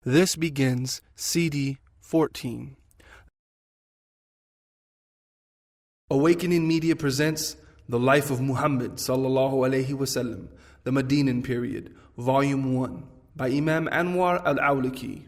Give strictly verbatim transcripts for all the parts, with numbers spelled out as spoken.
This begins C D fourteen. Awakening Media presents The Life of Muhammad sallallahu alaihi wasallam, the Medinan Period, Volume one, by Imam Anwar al-Awlaki.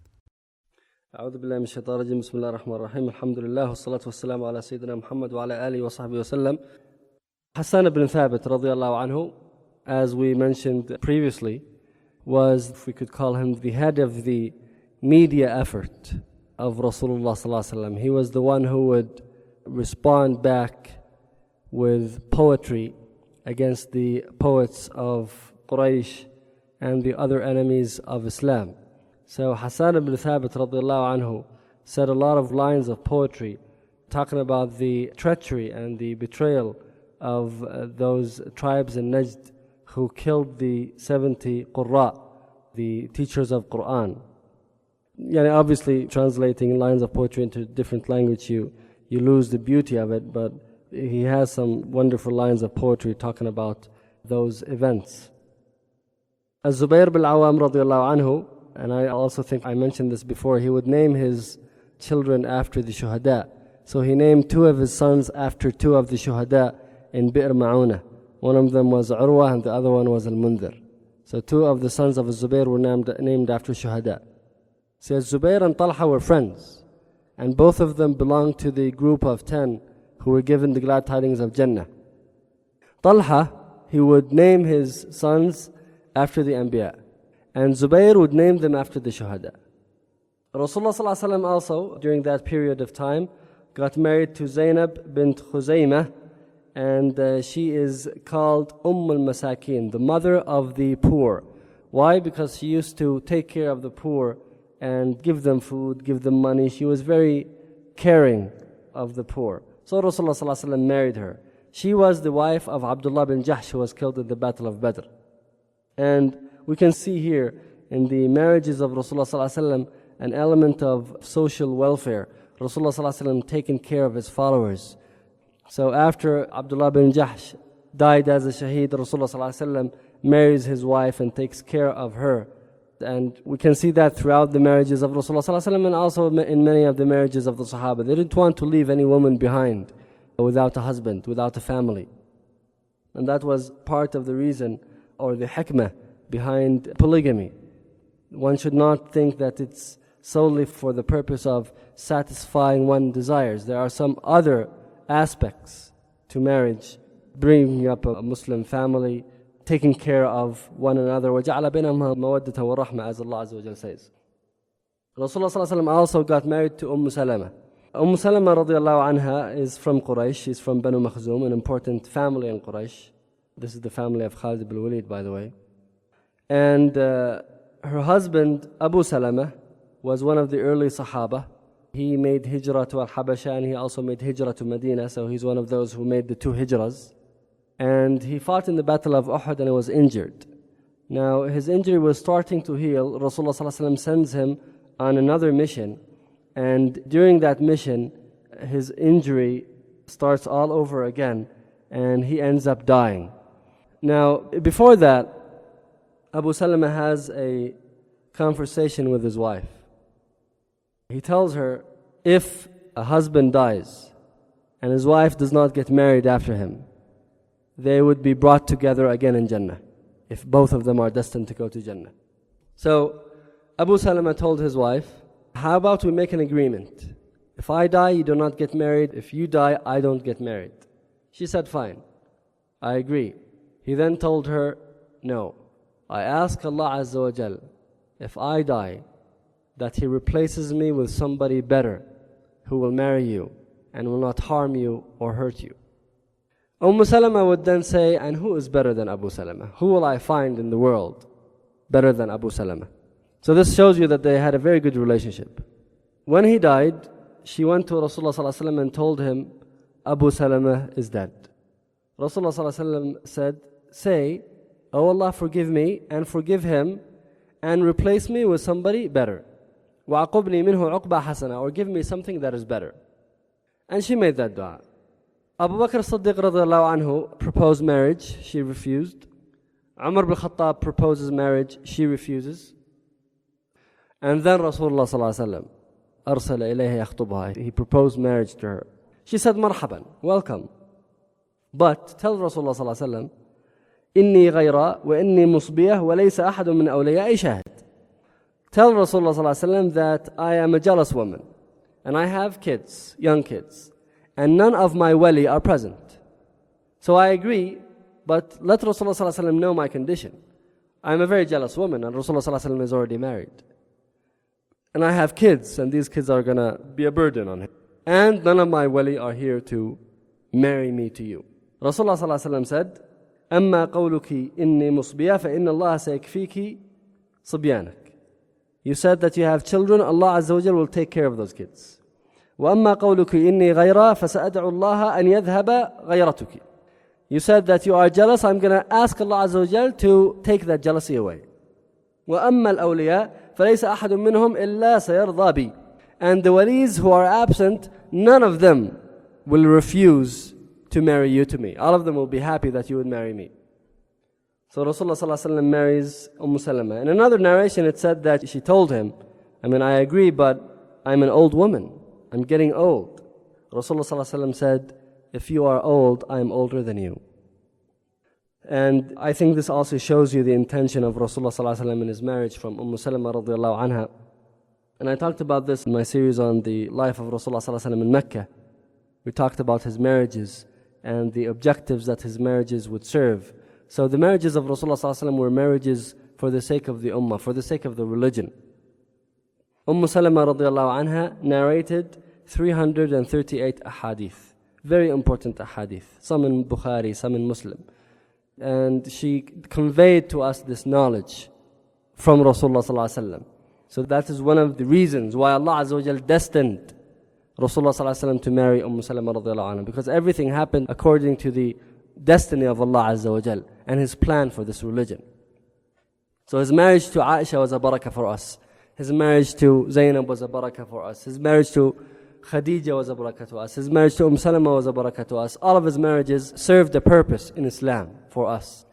أعوذ بالله من الشيطان الرجيم بسم الله الرحمن الرحيم الحمد لله والصلاة والسلام على سيدنا محمد وعلى آله وصحبه وسلم. Hassan ibn Thabit radiallahu anhu, as we mentioned previously, was, if we could call him, the head of the media effort of Rasulullah sallallahu alaihi wasallam. He was the one who would respond back with poetry against the poets of Quraysh and the other enemies of Islam. So Hassan ibn Thabit radiallahu anhu said a lot of lines of poetry talking about the treachery and the betrayal of uh, those tribes in Najd who killed the seventy Qurra, the teachers of Quran. Yani obviously translating lines of poetry into different language, you, you lose the beauty of it, but he has some wonderful lines of poetry talking about those events. Az-Zubayr bil Awam radiallahu anhu, and I also think I mentioned this before, he would name his children after the shuhada. So he named two of his sons after two of the shuhada in Bi'r Ma'una. One of them was Urwa and the other one was Al-Mundhir. So two of the sons of Zubayr were named, named after shuhada. So Zubayr and Talha were friends, and both of them belonged to the group of ten who were given the glad tidings of Jannah. Talha, he would name his sons after the Anbiya, and Zubayr would name them after the shuhada. Rasulullah sallallahu alaihi wasallam also, during that period of time, got married to Zainab bint Khuzaymah, and uh, she is called Umm al-Masakin, the mother of the poor. Why? Because she used to take care of the poor and give them food, give them money. She was very caring of the poor. So Rasulullah sallallahu alaihi wasallam married her. She was the wife of Abdullah bin Jahsh, who was killed in the Battle of Badr. And we can see here in the marriages of Rasulullah sallallahu alaihi wasallam an element of social welfare. Rasulullah sallallahu alaihi wasallam taking care of his followers. So after Abdullah bin Jahsh died as a shaheed, Rasulullah sallallahu alaihi wasallam marries his wife and takes care of her. And we can see that throughout the marriages of Rasulullah sallallahu alaihi wasallam and also in many of the marriages of the Sahaba. They didn't want to leave any woman behind without a husband, without a family. And that was part of the reason or the hikmah behind polygamy. One should not think that it's solely for the purpose of satisfying one's desires. There are some other aspects to marriage, bringing up a Muslim family, taking care of one another. وَجَعَلَ بَيْنَهُمَا مَوَدَّةً وَرَحْمَةً, as Allah Azza wa Jal says. Rasulullah sallallahu alaihi wasallam also got married to Umm Salama. Umm Salama radiallahu anha is from Quraysh. She's from Banu Makhzum, an important family in Quraysh. This is the family of Khalid ibn Walid, by the way. And uh, her husband, Abu Salama, was one of the early Sahaba. He made hijrah to Al-Habasha and he also made hijrah to Medina, so he's one of those who made the two hijrahs. And he fought in the Battle of Uhud and he was injured. Now his injury was starting to heal. Rasulullah sallallahu alaihi wasallam sends him on another mission, and during that mission his injury starts all over again and he ends up dying. Now before that, Abu Salama has a conversation with his wife. He tells her, if a husband dies and his wife does not get married after him, they would be brought together again in Jannah, if both of them are destined to go to Jannah. So Abu Salama told his wife, how about we make an agreement? If I die, you do not get married. If you die, I don't get married. She said, fine, I agree. He then told her, no, I ask Allah Azza wa Jal, if I die, that He replaces me with somebody better who will marry you and will not harm you or hurt you. Umm Salama would then say, and who is better than Abu Salama? Who will I find in the world better than Abu Salama? So this shows you that they had a very good relationship. When he died, she went to Rasulullah sallallahu alaihi wasallam and told him, Abu Salama is dead. Rasulullah sallallahu alaihi wasallam said, say, oh Allah, forgive me and forgive him and replace me with somebody better. وَعَقُبْنِي مِنْهُ عُقْبَةً حَسَنًا, or give me something that is better. And she made that dua. Abu Bakr as-Siddiq radiallahu anhu proposed marriage. She refused. Umar bin Khattab proposes marriage. She refuses. And then Rasulullah sallallahu alaihi wasallam أرسل إليها يخطبها. He proposed marriage to her. She said, مرحبا, welcome. But tell Rasulullah sallallahu alaihi wasallam, إني غيرة وإني مصبية وليس أحد من أوليائي شاهد. Tell Rasulullah sallallahu alaihi wasallam that I am a jealous woman and I have kids, young kids, and none of my wali are present. So I agree, but let Rasulullah sallallahu alaihi wasallam know my condition. I am a very jealous woman and Rasulullah sallallahu alaihi wasallam is already married. And I have kids, and these kids are going to be a burden on him. And none of my wali are here to marry me to you. Rasulullah sallallahu alaihi wasallam said, أما قولك إني مصبية فإن الله سيكفيك صبيانك. You said that you have children, Allah Azza wa Jal will take care of those kids. وأما قولك إني غيرة فسأدعو الله أن يذهب غيرتك. You said that you are jealous, I'm going to ask Allah Azza wa Jal to take that jealousy away. وأما الأولياء فليس أحد منهم إلا سيرضى بي. And the walis who are absent, none of them will refuse to marry you to me. All of them will be happy that you would marry me. So Rasulullah sallallahu alaihi wasallam marries Umm Salama. In another narration it said that she told him, I mean I agree, but I'm an old woman. I'm getting old. Rasulullah sallallahu alaihi wasallam said, if you are old, I'm older than you. And I think this also shows you the intention of Rasulullah sallallahu alaihi wasallam in his marriage from Umm Salama radiallahu anha. And I talked about this in my series on the life of Rasulullah sallallahu alaihi wasallam in Mecca. We talked about his marriages and the objectives that his marriages would serve. So the marriages of Rasulullah sallallahu alaihi wasallam were marriages for the sake of the ummah, for the sake of the religion. Umm Salama radiallahu anha narrated three hundred thirty-eight ahadith. Very important ahadith. Some in Bukhari, some in Muslim. And she conveyed to us this knowledge from Rasulullah sallallahu alaihi wasallam. So that is one of the reasons why Allah Azza wa Jal destined Rasulullah sallallahu alaihi wasallam to marry Umm Salama radiallahu anha, because everything happened according to the destiny of Allah Azza wa Jal and His plan for this religion. So his marriage to Aisha was a barakah for us. His marriage to Zainab was a barakah for us. His marriage to Khadija was a barakah to us. His marriage to Umm Salama was a barakah to us. All of his marriages served a purpose in Islam for us.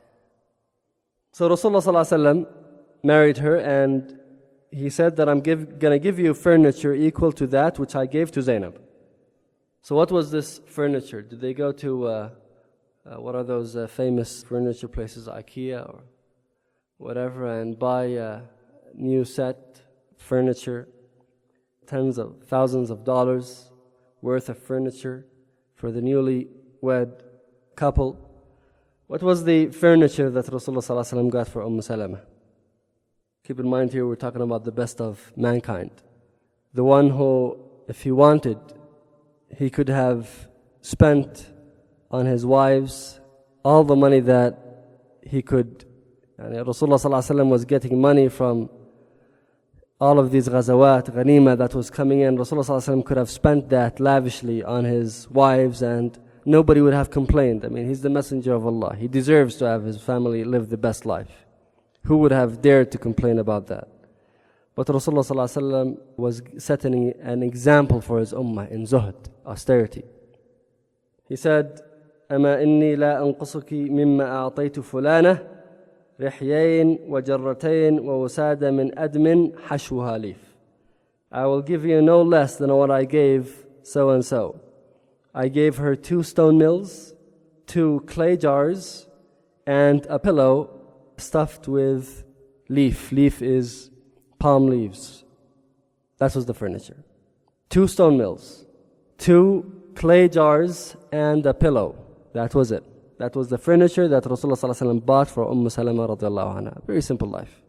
So Rasulullah sallallahu alaihi wasallam married her, and he said that I'm give, gonna give you furniture equal to that which I gave to Zainab. So what was this furniture? Did they go to uh, uh, what are those uh, famous furniture places, IKEA or whatever, and buy a new set furniture? Tens of thousands of dollars worth of furniture for the newly wed couple. What was the furniture that Rasulullah sallallahu alaihi wasallam got for Umm Salama? Keep in mind here we're talking about the best of mankind. The one who, if he wanted, he could have spent on his wives all the money that he could. And Rasulullah sallallahu alaihi wasallam was getting money from all of these ghazawat, ghanima that was coming in. Rasulullah sallallahu alaihi wasallam could have spent that lavishly on his wives and nobody would have complained. I mean, he's the messenger of Allah. He deserves to have his family live the best life. Who would have dared to complain about that? But Rasulullah sallallahu alaihi wasallam was setting an example for his ummah in zuhd, austerity. He said, أما إني لا أنقصك مما أعطيت فلانة رحيين وجرتين ووساد من أدم حشوها ليف. I will give you no less than what I gave so and so. I gave her two stone mills, two clay jars, and a pillow stuffed with leaf. Leaf is palm leaves. That was the furniture. Two stone mills, two clay jars, and a pillow. That was it. That was the furniture that Rasulullah sallallahu alaihi wasallam bought for Umm Salama radiallahu anha. Very simple life.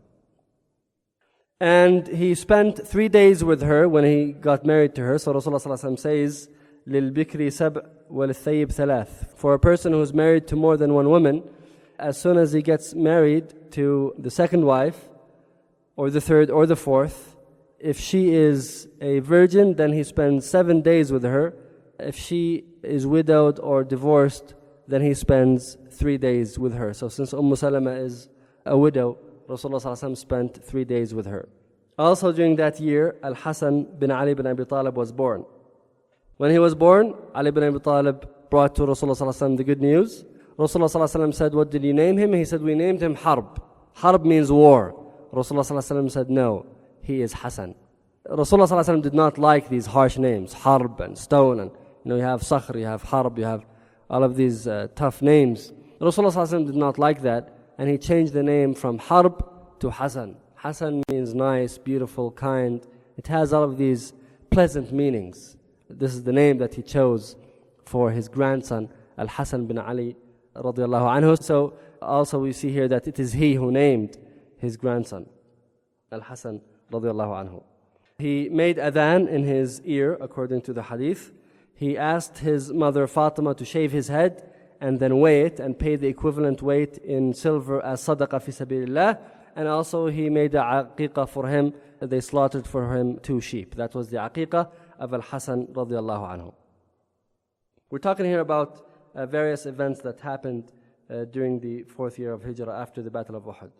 And he spent three days with her when he got married to her. So Rasulullah sallallahu alaihi wasallam says, لِلْبِكْرِ سَبْعْ وَلِلثَّيِّبْ ثَلَاث. For a person who's married to more than one woman, as soon as he gets married to the second wife, or the third, or the fourth, if she is a virgin, then he spends seven days with her. If she is widowed or divorced, then he spends three days with her. So since Umm Salama is a widow, Rasulullah sallallahu alaihi wasallam spent three days with her. Also during that year, Al-Hasan bin Ali bin Abi Talib was born. When he was born, Ali bin Abi Talib brought to Rasulullah sallallahu alaihi wasallam the good news. Rasulullah sallallahu alaihi wasallam said, what did you name him? He said, we named him Harb. Harb means war. Rasulullah sallallahu alaihi wasallam said, no. he is Hassan. Rasulullah sallallahu alaihi wasallam did not like these harsh names, Harb and Stone, and you know, you have Sakhr, you have Harb, you have all of these uh, tough names. Rasulullah sallallahu alaihi wasallam did not like that, and he changed the name from Harb to Hassan. Hassan means nice, beautiful, kind. It has all of these pleasant meanings. This is the name that he chose for his grandson, Al-Hasan bin Ali radiallahu anhu. So also we see here that it is he who named his grandson, Al-Hasan radiallahu anhu. He made adhan in his ear, according to the hadith. He asked his mother Fatima to shave his head and then weigh it and pay the equivalent weight in silver as sadaqah fi sabilillah. And also he made a aqiqah for him. They slaughtered for him two sheep. That was the aqiqah of Al-Hasan radiallahu anhu. We're talking here about uh, various events that happened uh, during the fourth year of Hijrah after the Battle of Uhud.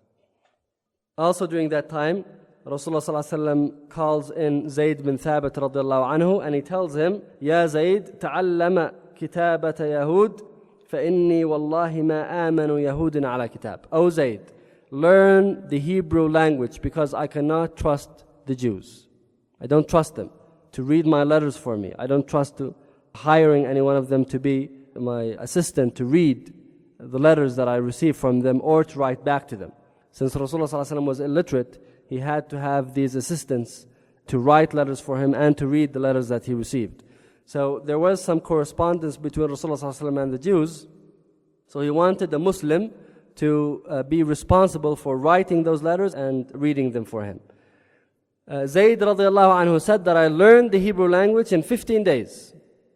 Also during that time, Rasulullah sallallahu alaihi wasallam calls in Zayd bin Thabit radiallahu anhu, and he tells him, Ya Zayd, ta'allama kitabata Yahud, فإني والله ما آمن يهود على كتاب. O Zayd, learn the Hebrew language because I cannot trust the Jews. I don't trust them to read my letters for me. I don't trust to hiring any one of them to be my assistant to read the letters that I receive from them or to write back to them. Since Rasulullah sallallahu alaihi wasallam was illiterate, he had to have these assistants to write letters for him and to read the letters that he received. So there was some correspondence between Rasulullah sallallahu alaihi wasallam and the Jews. So he wanted a Muslim to uh, be responsible for writing those letters and reading them for him. Uh, Zayd radiallahu anhu said that I learned the Hebrew language in fifteen days.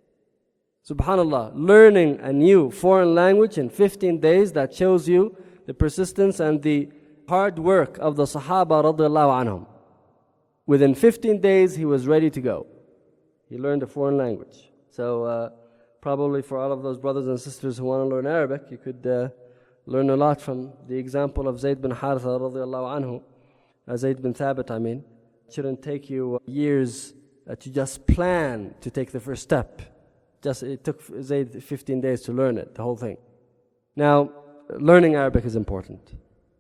Subhanallah, learning a new foreign language in fifteen days, that shows you the persistence and the hard work of the Sahaba radiallahu anhum. Within fifteen days, he was ready to go. He learned a foreign language. So uh, probably for all of those brothers and sisters who want to learn Arabic, you could uh, learn a lot from the example of Zayd bin Haritha radiallahu anhu. Uh, Zayd bin Thabit, I mean. It shouldn't take you years uh, to just plan to take the first step. Just it took Zayd fifteen days to learn it, the whole thing. Now, learning Arabic is important.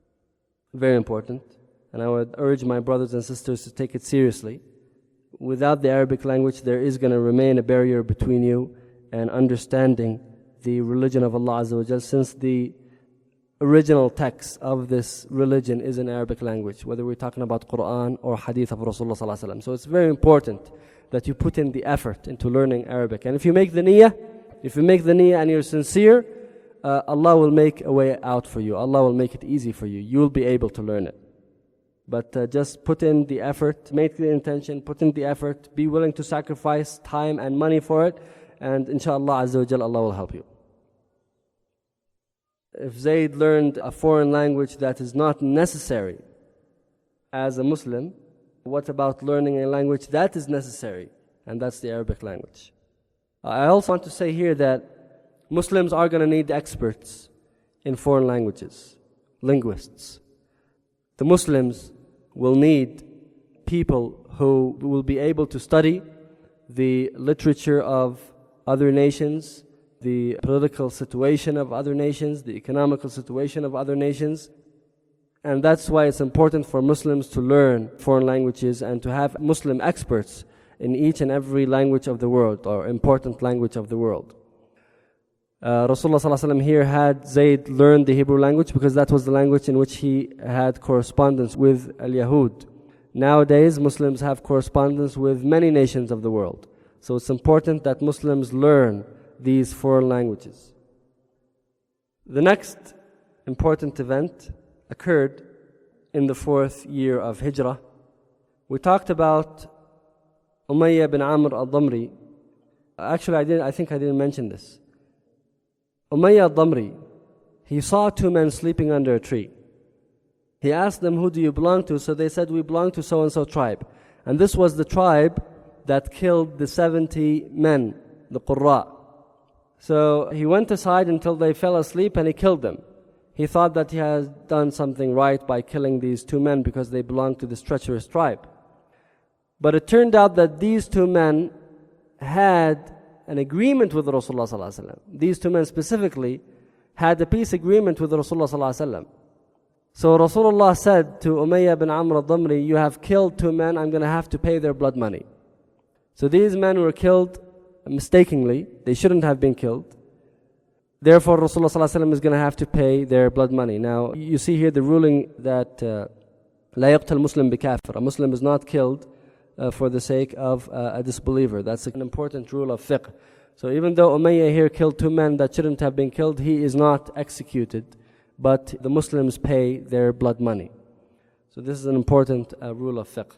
Very important. And I would urge my brothers and sisters to take it seriously. Without the Arabic language, there is going to remain a barrier between you and understanding the religion of Allah Azza wa Jal, since the original text of this religion is in Arabic language, whether we're talking about Quran or Hadith of Rasulullah sallallahu alaihi wasallam. So it's very important that you put in the effort into learning Arabic. And if you make the niyyah, if you make the niyyah and you're sincere, uh, Allah will make a way out for you. Allah will make it easy for you. You'll be able to learn it. But uh, just put in the effort, make the intention, put in the effort, be willing to sacrifice time and money for it, and inshallah Azza wa Jal, Allah will help you. If Zayd learned a foreign language that is not necessary as a Muslim, what about learning a language that is necessary? And that's the Arabic language. I also want to say here that Muslims are going to need experts in foreign languages, linguists. The Muslims will need people who will be able to study the literature of other nations, the political situation of other nations, the economical situation of other nations. And that's why it's important for Muslims to learn foreign languages and to have Muslim experts in each and every language of the world, or important language of the world. Uh, Rasulullah sallallahu alaihi wasallam here had Zayd learn the Hebrew language because that was the language in which he had correspondence with al-Yahud. Nowadays, Muslims have correspondence with many nations of the world. So it's important that Muslims learn these foreign languages. The next important event occurred in the fourth year of Hijrah. We talked about Umayyah bin Amr al-Damri. Actually, I, didn't, I think I didn't mention this. Umayyah al-Damri, he saw two men sleeping under a tree. He asked them, who do you belong to? So they said, we belong to so-and-so tribe. And this was the tribe that killed the seventy men, the Qurra. So he went aside until they fell asleep and he killed them. He thought that he had done something right by killing these two men because they belonged to this treacherous tribe. But it turned out that these two men had an agreement with Rasulullah sallallahu alaihi wasallam. These two men specifically had a peace agreement with Rasulullah sallallahu alaihi wasallam. So Rasulullah said to Umayyah bin Amr al-Damri, you have killed two men, I'm going to have to pay their blood money. So these men were killed mistakenly, they shouldn't have been killed. Therefore Rasulullah sallallahu alaihi wasallam is going to have to pay their blood money. Now you see here the ruling that لا يقتل مسلم بكافر, a Muslim is not killed uh, for the sake of uh, a disbeliever. That's an important rule of fiqh. So even though Umayyah here killed two men that shouldn't have been killed, he is not executed, but the Muslims pay their blood money. So this is an important uh, rule of fiqh.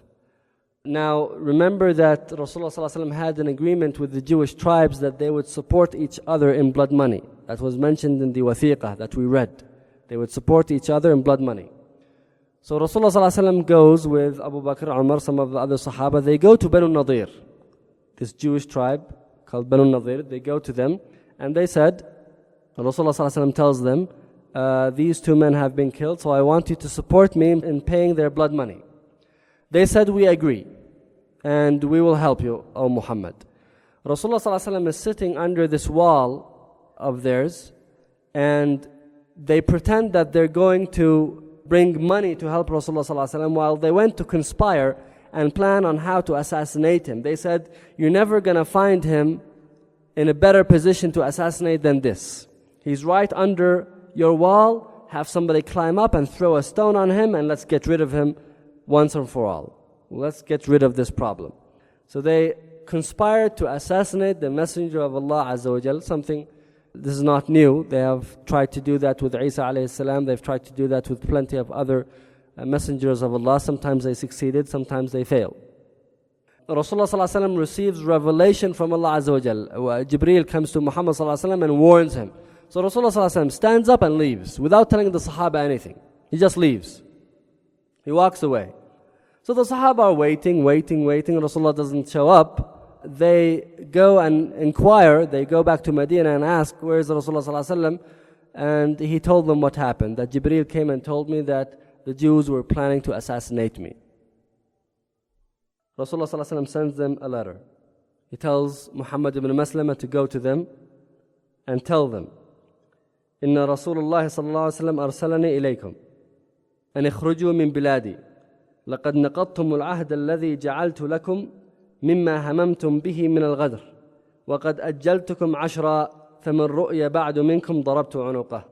Now remember that Rasulullah sallallahu alaihi wasallam had an agreement with the Jewish tribes that they would support each other in blood money. That was mentioned in the wathiqah that we read. They would support each other in blood money. So Rasulullah sallallahu alaihi wasallam goes with Abu Bakr, Umar, some of the other Sahaba. They go to Banu Nadir, this Jewish tribe called Banu Nadir. They go to them and they said, Rasulullah sallallahu alaihi wasallam tells them, uh, these two men have been killed, so I want you to support me in paying their blood money. They said, we agree and we will help you, O Muhammad. Rasulullah sallallahu alaihi wasallam is sitting under this wall of theirs and they pretend that they're going to bring money to help Rasulullah sallallahu alaihi wasallam while they went to conspire and plan on how to assassinate him. They said, you're never going to find him in a better position to assassinate than this. He's right under your wall, have somebody climb up and throw a stone on him and let's get rid of him once and for all. Let's get rid of this problem. So they conspired to assassinate the Messenger of Allah Azza wa Jal, something. This is not new. They have tried to do that with Isa alayhi salam. They've tried to do that with plenty of other uh, messengers of Allah. Sometimes they succeeded, sometimes they fail. Rasulullah sallallahu alaihi wasallam receives revelation from Allah Azza wa Jal. Jibreel comes to Muhammad sallallahu alaihi wasallam and warns him. So Rasulullah sallallahu alaihi wasallam stands up and leaves without telling the Sahaba anything. He just leaves. He walks away. So the Sahaba are waiting, waiting, waiting. Rasulullah doesn't show up. They go and inquire, they go back to Medina and ask, where is Rasulullah sallallahu alaihi wasallam? And he told them what happened, that Jibreel came and told me that the Jews were planning to assassinate me. Rasulullah sallallahu alaihi wasallam sends them a letter. He tells Muhammad ibn Maslama to go to them and tell them, Inna Rasulullah sallallahu alaihi wasallam arsalani ilaykum an ikhruju min biladi laqad naqadtum al-ahd alladhi ja'altu lakum مما هممتم به من الغدر وقد أجلتكم عشرا فمن رؤي بعد منكم ضربت عنقه.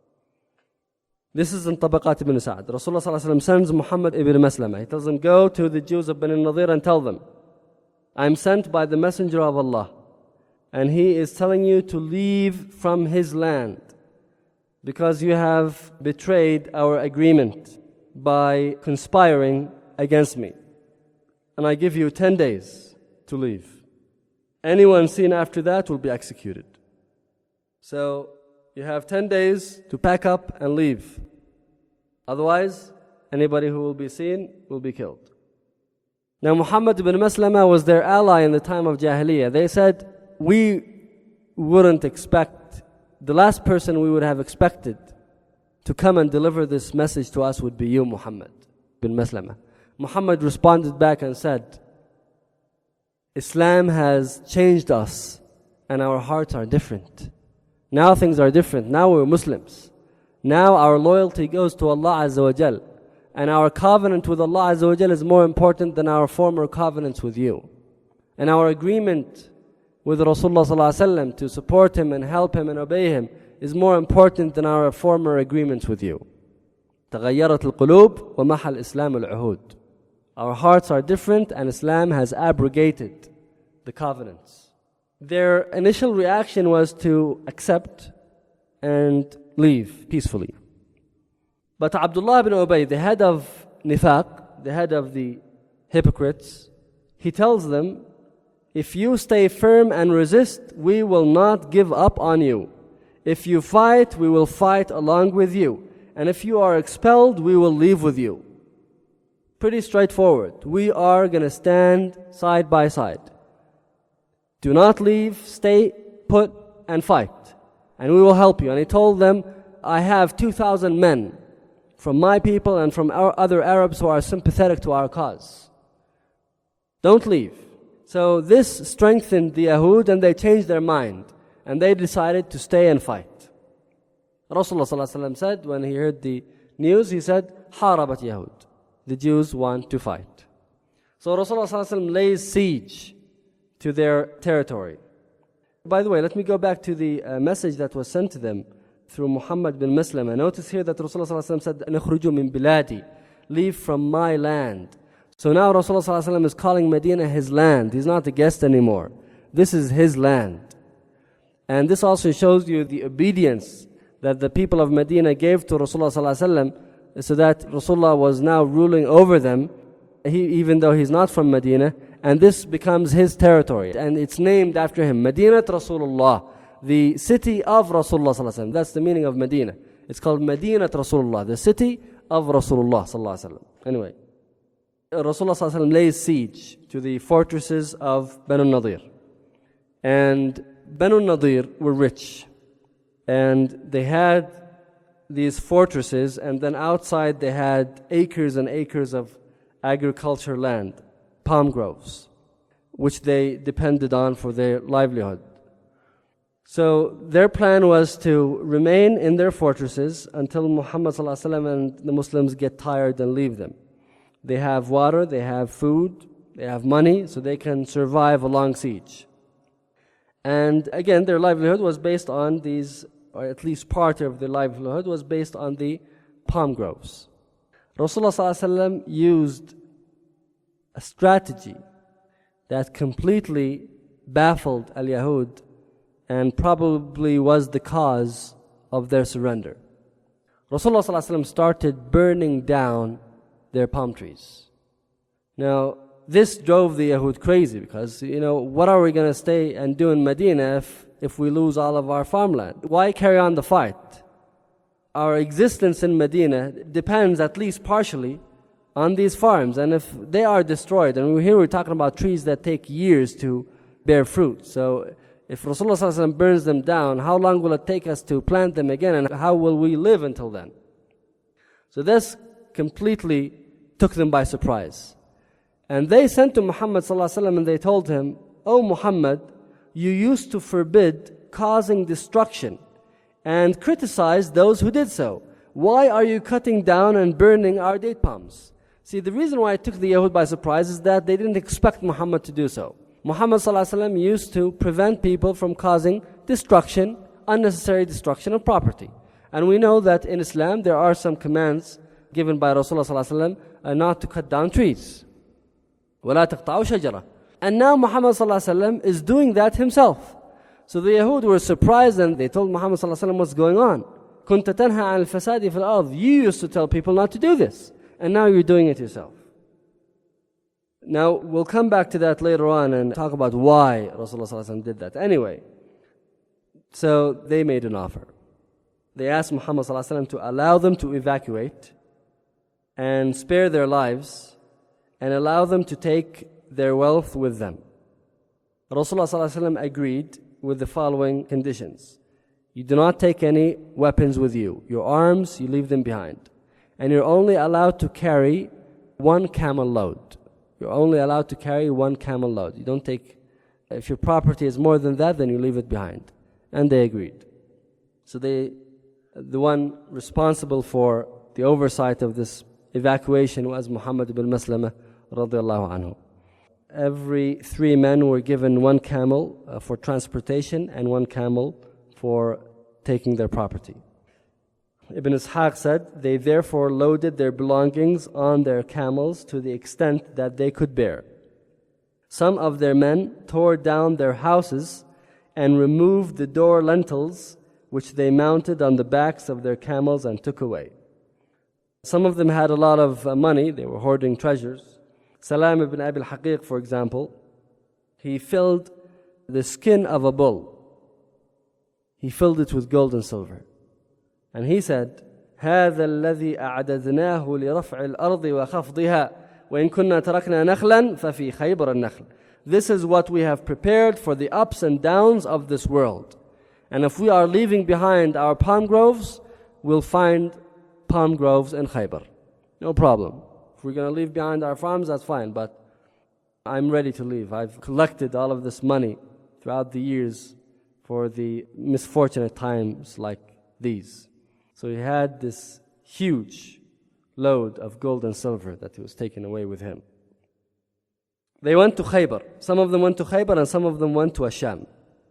This is in Tabaqat ibn Sa'd. Rasulullah sallallahu alaihi wasallam sends Muhammad ibn Maslama. He tells them, go to the Jews of Bani Nadir and tell them, I'm sent by the Messenger of Allah and he is telling you to leave from his land because you have betrayed our agreement by conspiring against me. And I give you ten days to leave. Anyone seen after that will be executed. So you have ten days to pack up and leave. Otherwise, anybody who will be seen will be killed. Now Muhammad ibn Maslama was their ally in the time of Jahiliyyah. They said, we wouldn't expect, the last person we would have expected to come and deliver this message to us would be you, Muhammad ibn Maslama. Muhammad responded back and said, Islam has changed us and our hearts are different. Now things are different. Now we're Muslims. Now our loyalty goes to Allah Azza wa Jal. And our covenant with Allah Azza wa Jal is more important than our former covenants with you. And our agreement with Rasulullah sallallahu alaihi wasallam to support him and help him and obey him is more important than our former agreements with you. تغيرت القلوب ومحى الإسلام العهود. Our hearts are different and Islam has abrogated the covenants. Their initial reaction was to accept and leave peacefully. But Abdullah ibn Ubay, the head of Nifaq, the head of the hypocrites, he tells them, if you stay firm and resist, we will not give up on you. If you fight, we will fight along with you. And if you are expelled, we will leave with you. Pretty straightforward. We are going to stand side by side. Do not leave, stay put and fight. And we will help you. And he told them, I have two thousand men from my people and from our other Arabs who are sympathetic to our cause. Don't leave. So this strengthened the Yahud and they changed their mind. And they decided to stay and fight. Rasulullah ﷺ said when he heard the news, he said, حاربت Yahud. The Jews want to fight. So Rasulullah sallallahu alaihi wasallam lays siege to their territory. By the way, let me go back to the uh, message that was sent to them through Muhammad bin Maslama. Notice here that Rasulullah sallallahu alaihi wasallam said, نخرج من بلادي, leave from my land. So now Rasulullah sallallahu alaihi wasallam is calling Medina his land. He's not a guest anymore. This is his land. And this also shows you the obedience that the people of Medina gave to Rasulullah sallallahu alaihi wasallam, so that Rasulullah was now ruling over them, he, even though he's not from Medina, and this becomes his territory. And it's named after him, Madinat Rasulullah, the city of Rasulullah sallallahu alaihi wasallam. That's the meaning of Medina. It's called Madinat Rasulullah, the city of Rasulullah sallallahu alaihi wasallam. Anyway, Rasulullah sallallahu alaihi wasallam lays siege to the fortresses of Banu Nadir. And Banu Nadir were rich, and they had these fortresses, and then outside they had acres and acres of agriculture land, palm groves, which they depended on for their livelihood. So their plan was to remain in their fortresses until Muhammad sallallahu alaihi wasallam and the Muslims get tired and leave them. They have water, they have food, they have money, so they can survive a long siege. And again, their livelihood was based on these, or at least part of their livelihood was based on the palm groves. Rasulullah sallallahu alaihi wasallam used a strategy that completely baffled al-Yahud and probably was the cause of their surrender. Rasulullah sallallahu alaihi wasallam started burning down their palm trees. Now, this drove the Yahud crazy because, you know, what are we going to stay and do in Medina if, if we lose all of our farmland? Why carry on the fight? Our existence in Medina depends at least partially on these farms, and if they are destroyed, and here we're talking about trees that take years to bear fruit. So if Rasulullah sallallahu alaihi wasallam burns them down, how long will it take us to plant them again, and how will we live until then? So this completely took them by surprise. And they sent to Muhammad sallallahu alaihi wasallam and they told him, "O Muhammad, you used to forbid causing destruction and criticize those who did so. Why are you cutting down and burning our date palms?" See, the reason why it took the Yahud by surprise is that they didn't expect Muhammad to do so. Muhammad sallallahu alaihi wasallam used to prevent people from causing destruction, unnecessary destruction of property. And we know that in Islam there are some commands given by Rasulullah sallallahu alaihi wasallam uh, not to cut down trees. وَلَا تَقْطَعُوا شَجَرًا. And now Muhammad sallallahu alaihi wasallam is doing that himself. So the Yahud were surprised and they told Muhammad sallallahu alaihi wasallam what's going on. كُنْتَ تَنْهَى عَنِ الْفَسَادِ فِي الْأَرْضِ. You used to tell people not to do this, and now you're doing it yourself. Now we'll come back to that later on and talk about why Rasulullah sallallahu alaihi wasallam did that. Anyway, so they made an offer. They asked Muhammad sallallahu alaihi wasallam to allow them to evacuate and spare their lives and allow them to take their wealth with them. Rasulullah sallallahu alaihi wasallam agreed with the following conditions. You do not take any weapons with you. Your arms, you leave them behind. And you're only allowed to carry one camel load. You're only allowed to carry one camel load. You don't take, if your property is more than that, then you leave it behind. And they agreed. So they, the one responsible for the oversight of this evacuation was Muhammad ibn Maslama radiallahu anhu. Every three men were given one camel uh, for transportation and one camel for taking their property. Ibn Ishaq said, they therefore loaded their belongings on their camels to the extent that they could bear. Some of their men tore down their houses and removed the door lintels which they mounted on the backs of their camels and took away. Some of them had a lot of uh, money, they were hoarding treasures. Salam ibn Abi al-Haqiq, for example, he filled the skin of a bull. He filled it with gold and silver. And he said, هذا الذي أعددناه لرفع الأرض وخفضها وإن كنا تركنا نخلا ففي خيبر النخل. This is what we have prepared for the ups and downs of this world. And if we are leaving behind our palm groves, we'll find palm groves in Khaybar. No problem. If we're going to leave behind our farms, that's fine, but I'm ready to leave. I've collected all of this money throughout the years for the misfortunate times like these. So he had this huge load of gold and silver that was taken away with him. They went to Khaybar. Some of them went to Khaybar and some of them went to Asham.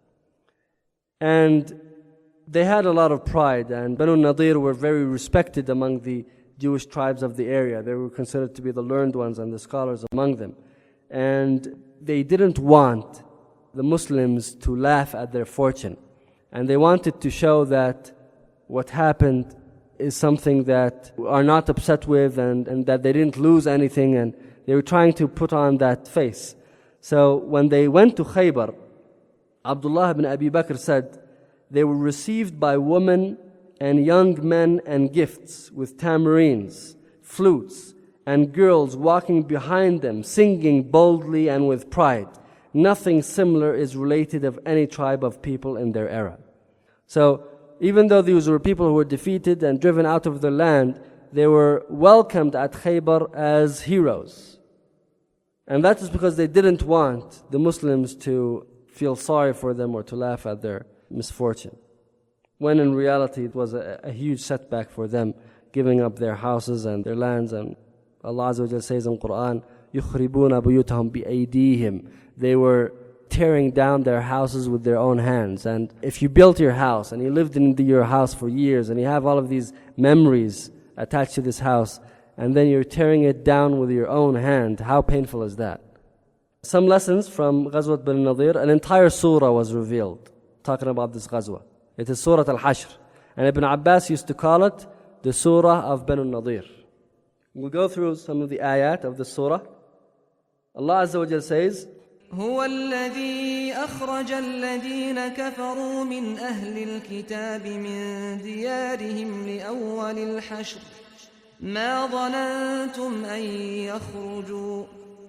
And they had a lot of pride, and Banu Nadir were very respected among the Jewish tribes of the area. They were considered to be the learned ones and the scholars among them. And they didn't want the Muslims to laugh at their fortune. And they wanted to show that what happened is something that we are not upset with, and, and that they didn't lose anything, and they were trying to put on that face. So when they went to Khaybar, Abdullah ibn Abi Bakr said, they were received by women and young men and gifts with tamarines, flutes, and girls walking behind them, singing boldly and with pride. Nothing similar is related of any tribe of people in their era. So even though these were people who were defeated and driven out of their land, they were welcomed at Khaybar as heroes. And that is because they didn't want the Muslims to feel sorry for them or to laugh at their misfortune, when in reality it was a, a huge setback for them, giving up their houses and their lands. And Allah Azza wa Jalla says in Quran, يُخْرِبُونَ بُيُوتَهُمْ بِأَيْدِيهِمْ. They were tearing down their houses with their own hands. And if you built your house and you lived in the, your house for years and you have all of these memories attached to this house, and then you're tearing it down with your own hand, how painful is that? Some lessons from Ghazwat Banu Nadir. An entire surah was revealed talking about this Ghazwa. It is Surah Al-Hashr. And Ibn Abbas used to call it the Surah of Banu Nadir. We'll go through some of the ayat of the surah. Allah Azza wa Jalla says, هو الذي أخرج الذين كفروا من أهل الكتاب من ديارهم لأول الحشر ما ظننتم أن يخرجوا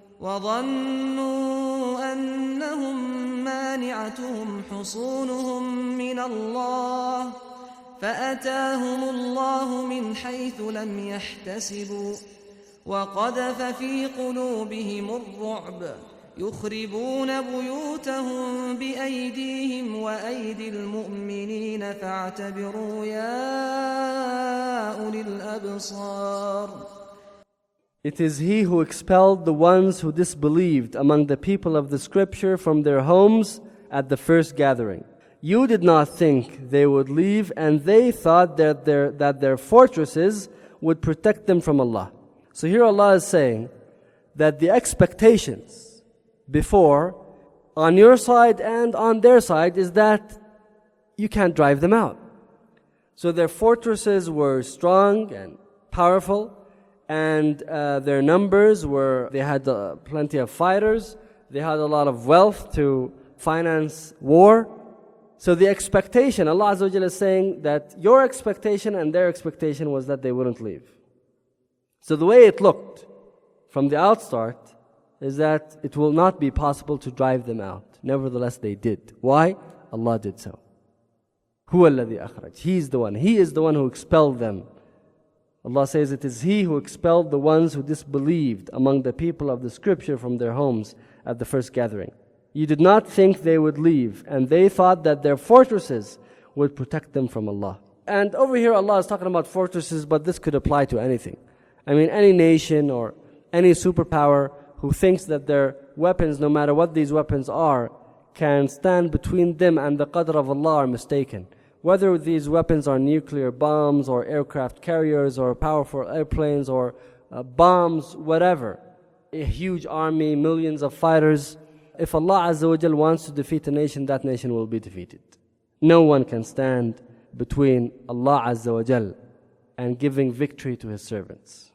وظنوا أنهم مانعتهم حصونهم من الله فأتاهم الله من حيث لم يحتسبوا وقذف في قلوبهم الرعب يخربون بيوتهم بأيديهم وأيدي المؤمنين فاعتبروا يا أولي الأبصار. It is He who expelled the ones who disbelieved among the people of the Scripture from their homes at the first gathering. You did not think they would leave, and they thought that their, that their fortresses would protect them from Allah. So here Allah is saying that the expectations before, on your side and on their side, is that you can't drive them out. So their fortresses were strong and powerful, and uh, their numbers were, they had uh, plenty of fighters, they had a lot of wealth to finance war. So the expectation, Allah Azza wa Jalla is saying that your expectation and their expectation was that they wouldn't leave. So the way it looked from the outstart is that it will not be possible to drive them out. Nevertheless, they did. Why? Allah did so. هُوَ الَّذِي أَخْرَجْ. He is the one. He is the one who expelled them. Allah says it is He who expelled the ones who disbelieved among the people of the Scripture from their homes at the first gathering. You did not think they would leave, and they thought that their fortresses would protect them from Allah. And over here Allah is talking about fortresses, but this could apply to anything. I mean, any nation or any superpower who thinks that their weapons, no matter what these weapons are, can stand between them and the qadr of Allah are mistaken. Whether these weapons are nuclear bombs or aircraft carriers or powerful airplanes or uh, bombs, whatever, a huge army, millions of fighters, if Allah Azza wa Jal wants to defeat a nation, that nation will be defeated. No one can stand between Allah Azza wa Jal and giving victory to His servants.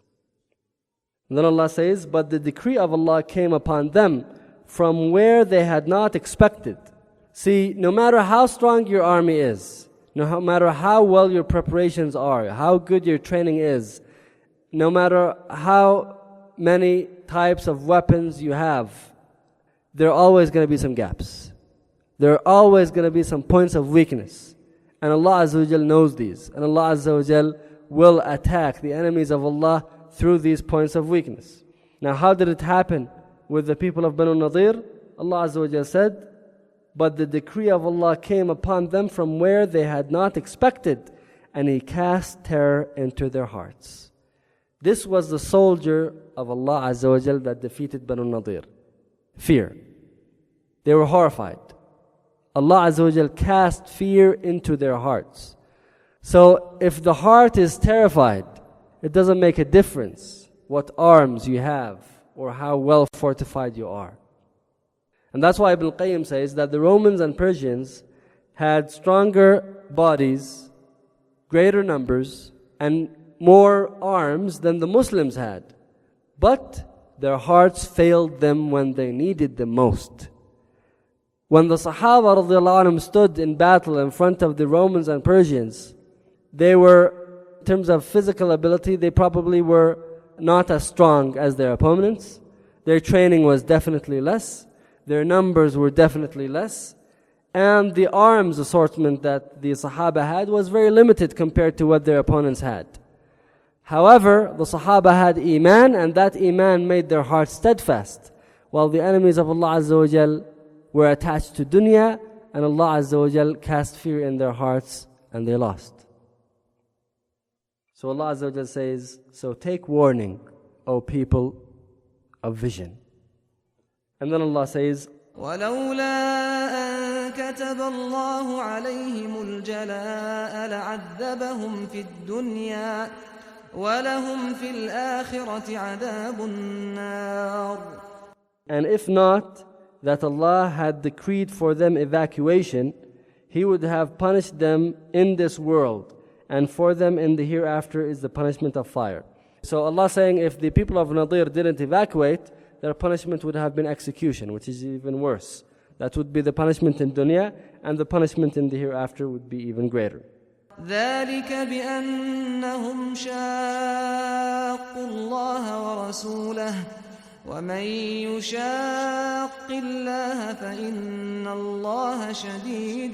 And then Allah says, but the decree of Allah came upon them from where they had not expected. See, no matter how strong your army is, no matter how well your preparations are, how good your training is, no matter how many types of weapons you have, there are always going to be some gaps. There are always going to be some points of weakness. And Allah Azza wa Jal knows these. And Allah Azza wa Jal will attack the enemies of Allah through these points of weakness. Now, how did it happen with the people of Banu Nadir? Allah Azza wa Jal said, but the decree of Allah came upon them from where they had not expected, and He cast terror into their hearts. This was the soldier of Allah Azza wa Jal that defeated Banu Nadir. Fear. They were horrified. Allah Azza wa Jal cast fear into their hearts. So if the heart is terrified, it doesn't make a difference what arms you have or how well fortified you are. And that's why Ibn Qayyim says that the Romans and Persians had stronger bodies, greater numbers, and more arms than the Muslims had. But their hearts failed them when they needed them most. When the Sahaba radiallahu anhum stood in battle in front of the Romans and Persians, they were, in terms of physical ability, they probably were not as strong as their opponents. Their training was definitely less. Their numbers were definitely less. And the arms assortment that the Sahaba had was very limited compared to what their opponents had. However, the Sahaba had Iman, and that Iman made their hearts steadfast, while the enemies of Allah Azza wa Jal were attached to dunya, and Allah Azza wa Jal cast fear in their hearts, and they lost. So Allah Azza wa Jal says, so take warning, O people of vision. And then Allah says, ولولا أن كتب الله عليهم الجلاء لعذبهم في الدنيا وَلَهُمْ فِي الْآخِرَةِ عَذَابُ النَّارِ. And if not, that Allah had decreed for them evacuation, He would have punished them in this world, and for them in the hereafter is the punishment of fire. So Allah saying, if the people of Nadir didn't evacuate, their punishment would have been execution, which is even worse. That would be the punishment in dunya, and the punishment in the hereafter would be even greater. ذلك بأنهم شاقوا الله ورسوله ومن يشاق الله فإن الله شديد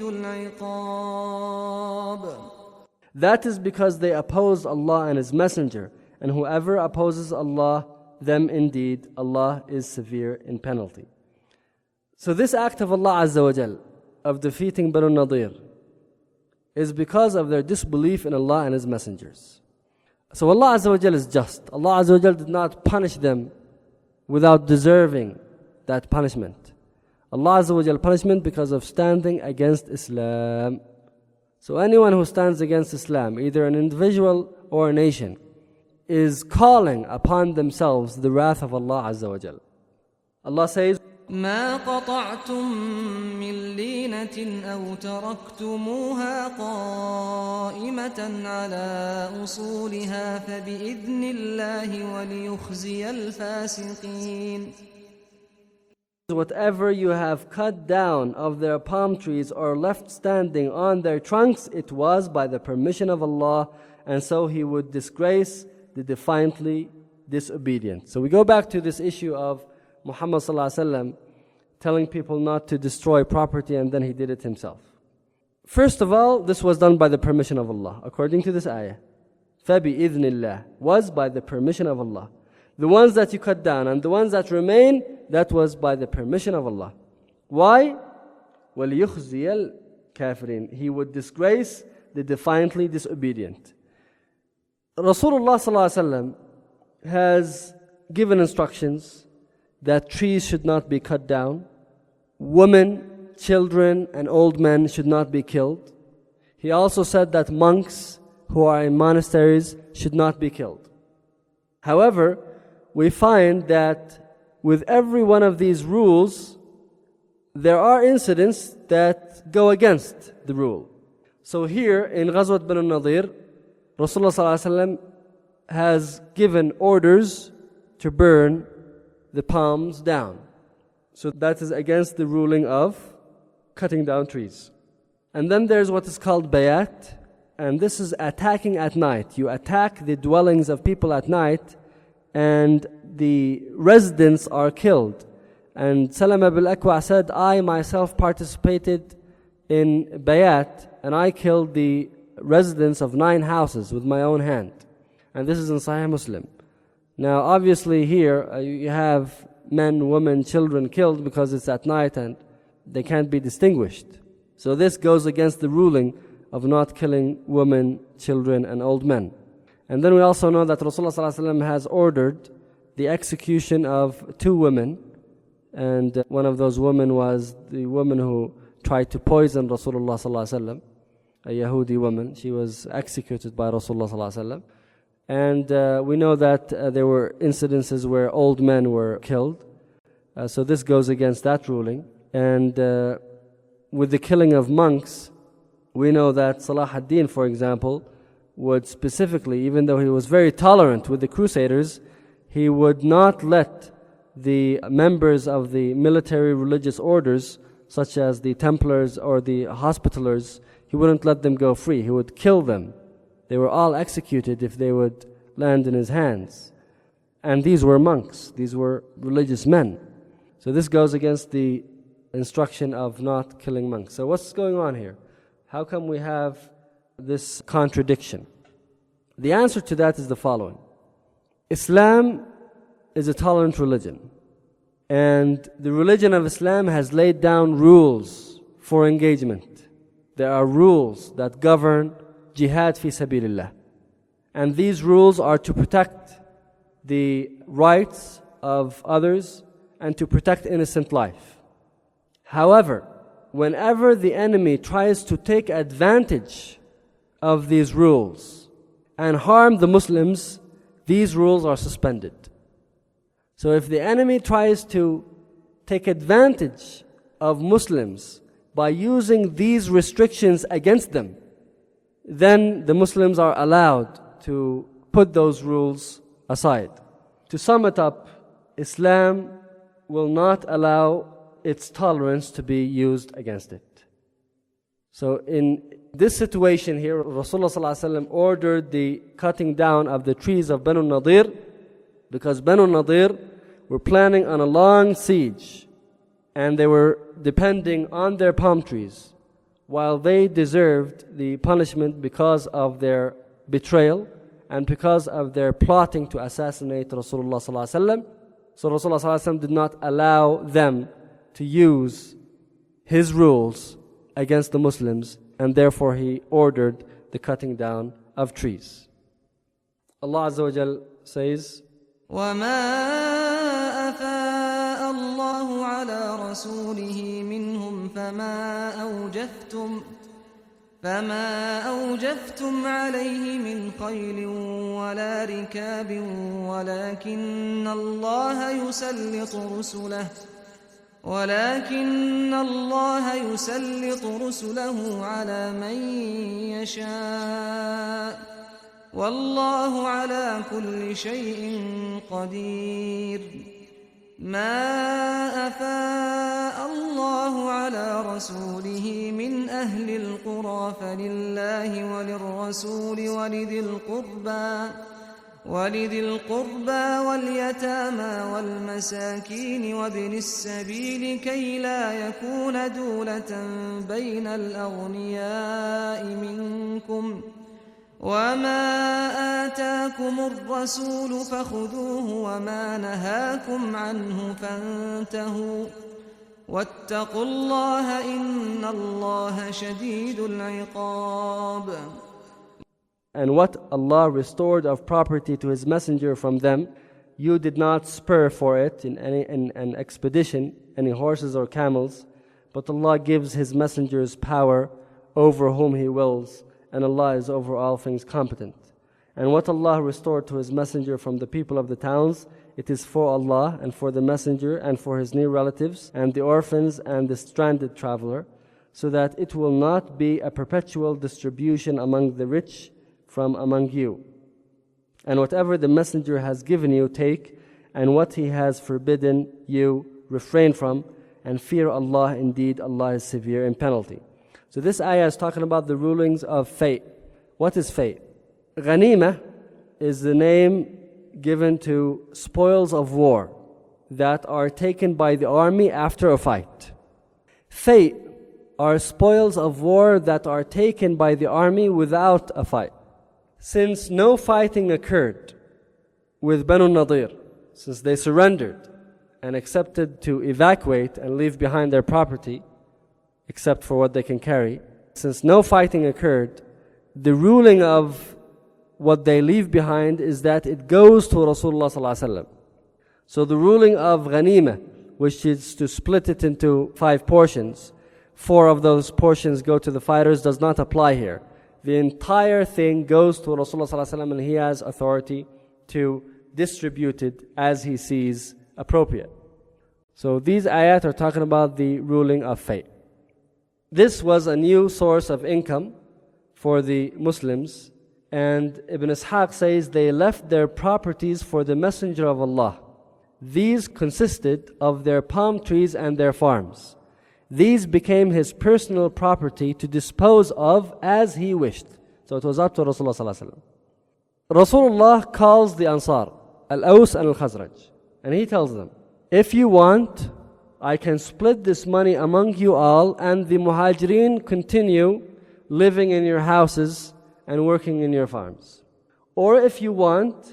العقاب. That is because they oppose Allah and His Messenger, and whoever opposes Allah, them indeed Allah is severe in penalty. So this act of Allah Azza wa Jal, of defeating Banu Nadir, is because of their disbelief in Allah and His messengers. So Allah Azza wa Jal is just. Allah Azza wa Jal did not punish them without deserving that punishment. Allah Azza wa Jal punishment because of standing against Islam. So anyone who stands against Islam, either an individual or a nation, is calling upon themselves the wrath of Allah Azza wa Jal. Allah says, ما قطعتم من لينة أو تركتموها قائمة على أصولها فبإذن الله وليخزي الفاسقين. Whatever you have cut down of their palm trees or left standing on their trunks, it was by the permission of Allah, and so He would disgrace the defiantly disobedient. So we go back to this issue of Muhammad sallallahu alaihi wasallam telling people not to destroy property, and then he did it himself. First of all, this was done by the permission of Allah, according to this ayah. فَبِإِذْنِ اللَّهِ was by the permission of Allah. The ones that you cut down and the ones that remain, that was by the permission of Allah. Why? وَلِيُخْزِيَ الْكَافِرِينَ. He would disgrace the defiantly disobedient. Rasulullah sallallahu alaihi wasallam has given instructions that trees should not be cut down, women, children, and old men should not be killed. He also said that monks who are in monasteries should not be killed. However, we find that with every one of these rules, there are incidents that go against the rule. So here in Ghazwat Banu Nadir, Rasulullah sallallahu alaihi wasallam has given orders to burn the palms down. So that is against the ruling of cutting down trees. And then there's what is called bayat, and this is attacking at night. You attack the dwellings of people at night, and the residents are killed. And Salama bil Akwa said, I myself participated in bayat, and I killed the residents of nine houses with my own hand. And this is in Sahih Muslim. Now obviously here uh, you have men, women, children killed because it's at night and they can't be distinguished. So this goes against the ruling of not killing women, children, and old men. And then we also know that Rasulullah sallallahu alaihi wasallam has ordered the execution of two women, and one of those women was the woman who tried to poison Rasulullah sallallahu alaihi wasallam, a Yahudi woman. She was executed by Rasulullah sallallahu alaihi wasallam. And uh, we know that uh, there were incidences where old men were killed. Uh, so this goes against that ruling. And uh, with the killing of monks, we know that Salah ad-Din, for example, would specifically, even though he was very tolerant with the Crusaders, he would not let the members of the military religious orders, such as the Templars or the Hospitallers, he wouldn't let them go free. He would kill them. They were all executed if they would land in his hands. And these were monks. These were religious men. So this goes against the instruction of not killing monks. So what's going on here? How come we have this contradiction? The answer to that is the following. Islam is a tolerant religion. And the religion of Islam has laid down rules for engagement. There are rules that govern jihad fi sabilillah. And these rules are to protect the rights of others and to protect innocent life. However, whenever the enemy tries to take advantage of these rules and harm the Muslims, these rules are suspended. So if the enemy tries to take advantage of Muslims by using these restrictions against them, then the Muslims are allowed to put those rules aside. To sum it up, Islam will not allow its tolerance to be used against it. So in this situation here, Rasulullah sallallahu alaihi wasallam ordered the cutting down of the trees of Banu Nadir, because Banu Nadir were planning on a long siege and they were depending on their palm trees, while they deserved the punishment because of their betrayal and because of their plotting to assassinate Rasulullah sallallahu alaihi wasallam. So Rasulullah sallallahu alaihi wasallam did not allow them to use his rules against the Muslims, and therefore he ordered the cutting down of trees. Allah Azza wa Jal says, وَمَا أَفَاءَ اللَّهُ عَلَى رَسُولِهِ مِنْهُمْ فَمَا أَوْجَفْتُمْ فَمَا أَوْجَفْتُمْ عَلَيْهِ مِنْ خَيْلٍ وَلَا رِكَابٍ وَلَكِنَّ اللَّهَ يُسَلِّطُ رُسُلَهُ ولكن الله يسلط رسله على من يشاء والله على كل شيء قدير. ما أفاء الله على رسوله من أهل القرى فلله وللرسول ولذي القربى ولذي القربى واليتامى والمساكين وابن السبيل كي لا يكون دولة بين الأغنياء منكم وما آتاكم الرسول فخذوه وما نهاكم عنه فانتهوا واتقوا الله إن الله شديد العقاب. And what Allah restored of property to His Messenger from them, you did not spur for it in any in an expedition, any horses or camels, but Allah gives His messengers power over whom He wills, and Allah is over all things competent. And what Allah restored to His Messenger from the people of the towns, it is for Allah and for the Messenger and for His near relatives and the orphans and the stranded traveler, so that it will not be a perpetual distribution among the rich from among you. And whatever the Messenger has given you, take, and what he has forbidden you, refrain from, and fear Allah. Indeed, Allah is severe in penalty. So this ayah is talking about the rulings of fate. What is fate? Ghanima is the name given to spoils of war that are taken by the army after a fight. Fate are spoils of war that are taken by the army without a fight. Since no fighting occurred with Banu Nadir, since they surrendered and accepted to evacuate and leave behind their property, except for what they can carry, since no fighting occurred, the ruling of what they leave behind is that it goes to Rasulullah sallallahu alaihi wasallam. So the ruling of ghanima, which is to split it into five portions, four of those portions go to the fighters, does not apply here. The entire thing goes to Rasulullah sallallahu alaihi wasallam, and he has authority to distribute it as he sees appropriate. So these ayat are talking about the ruling of fate. This was a new source of income for the Muslims, and Ibn Ishaq says they left their properties for the Messenger of Allah. These consisted of their palm trees and their farms. These became his personal property to dispose of as he wished. So it was up to Rasulullah sallallahu alaihi wasallam. Rasulullah calls the Ansar, Al-Aws and Al-Khazraj, and he tells them, if you want, I can split this money among you all, and the Muhajirin continue living in your houses and working in your farms. Or if you want,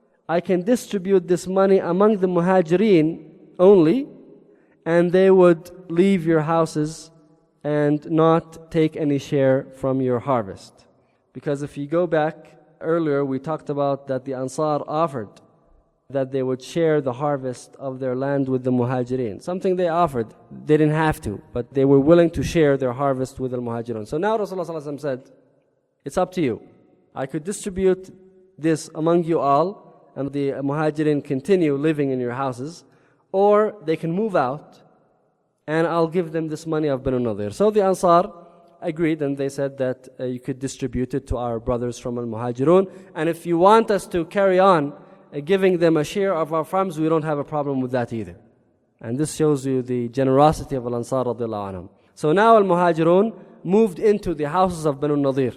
I can distribute this money among the Muhajirin only, and they would leave your houses and not take any share from your harvest. Because if you go back earlier, we talked about that the Ansar offered that they would share the harvest of their land with the Muhajirin. Something they offered. They didn't have to, but they were willing to share their harvest with the Muhajirun. So now Rasulullah sallallahu alaihi wasallam said, it's up to you. I could distribute this among you all, and the Muhajirin continue living in your houses, or they can move out, and I'll give them this money of Banu Nadir. So the Ansar agreed, and they said that uh, you could distribute it to our brothers from Al-Muhajirun, and if you want us to carry on uh, giving them a share of our farms, we don't have a problem with that either. And this shows you the generosity of Al-Ansar radiallahu anhum. So now Al-Muhajirun moved into the houses of Banu Nadir.